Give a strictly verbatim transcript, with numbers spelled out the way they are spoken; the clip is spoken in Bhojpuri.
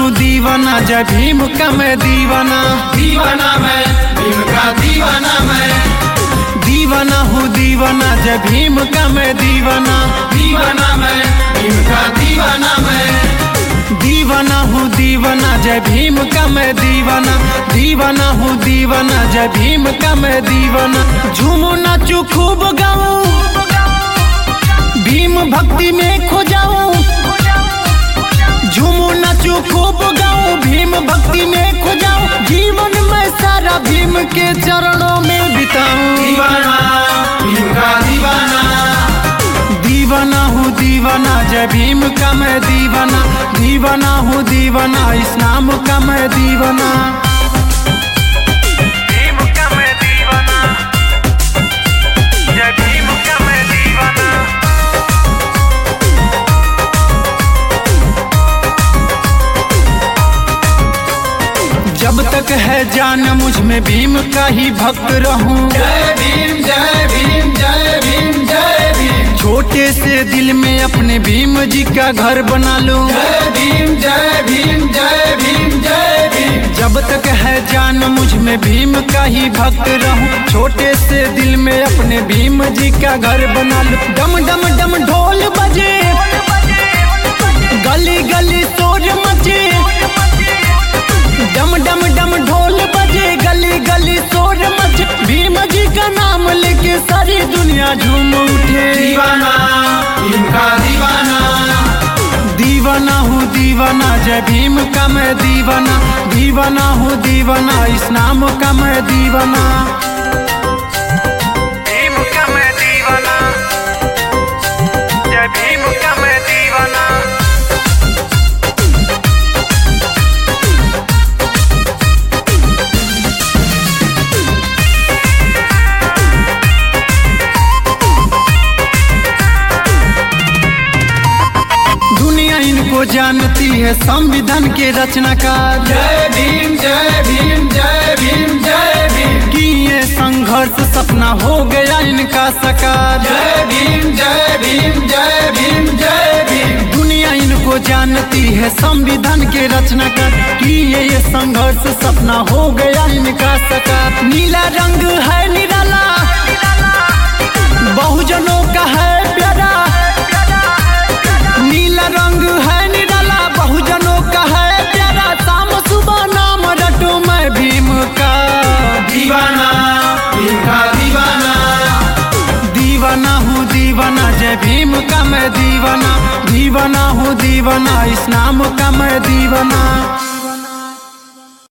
हूँ दीवाना, जय भीम का मैं दीवाना। दीवाना मैं भीम का दीवाना मैं। दीवाना हूँ दीवाना, जय भीम का मैं दीवाना। दीवाना मैं भीम का दीवाना मैं। दीवाना हूँ दीवाना, जय भीम का मैं दीवाना। दीवाना हूँ दीवाना, जय भीम का मैं दीवाना। झूमू नाचू खूब गाऊं, भीम भक्ति में खो जाऊं। झूमू नाचू खूब गाऊं, भीम भक्ति में खो जाऊं। जीवन में सारा भीम के चरणों में बिताऊं। दीवाना भीम का दीवाना। दीवाना हूँ दीवाना, जय भीम का मैं दीवाना। दीवाना हूँ दीवाना, इस नाम का मैं दीवाना। भीम का मैं दीवाना, जय भीम का मैं दीवाना। जब तक है जान मुझ में भीम का ही भक्त रहूं। जय भीम जय भीम जय भीम जय भीम। छोटे से दिल में अपने भीम जी का घर बना लूं। जय भीम जय भीम जय भीम जय भीम। जब तक है जान मुझ में भीम का ही भक्त रहूं। छोटे से दिल में अपने भीम जी का घर बना लूं। डम डम डम ढोल बजे, गली गली शोर मचे। डम डम डम ढोल बजे, गली गली शोर मचे। भीम जी का नाम लेके सारी दुनिया झूम उठे। दीवाना भीम का दीवाना। दीवाना हूँ दीवाना, जय भीम का मैं दीवाना। दीवाना हूँ दीवाना, इस नाम का मैं दीवाना। भीम का मैं दीवाना, जय भीम का मैं दीवाना। दुनिया इनको जानती है संविधान के रचनाकार। जय भीम जय भीम जय भीम जय भीम। कि ये संघर्ष सपना हो गया इनका साकार। जय भीम जय भीम जय भीम जय भीम। दुनिया इनको जानती है संविधान के रचनाकार। कि ये ये संघर्ष सपना हो गया इनका साकार। नीला रंग है निराला, बहुजनों का है प्यारा। नीला रंग है निराला, बहुजनों का है प्यारा। शाम सुबह नाम रटूं मैं भीम का। दीवाना भीम का दीवाना। दीवाना हूँ दीवाना, जय भीम का मैं दीवाना। दीवाना हूँ दीवाना, इस नाम का मैं दीवाना।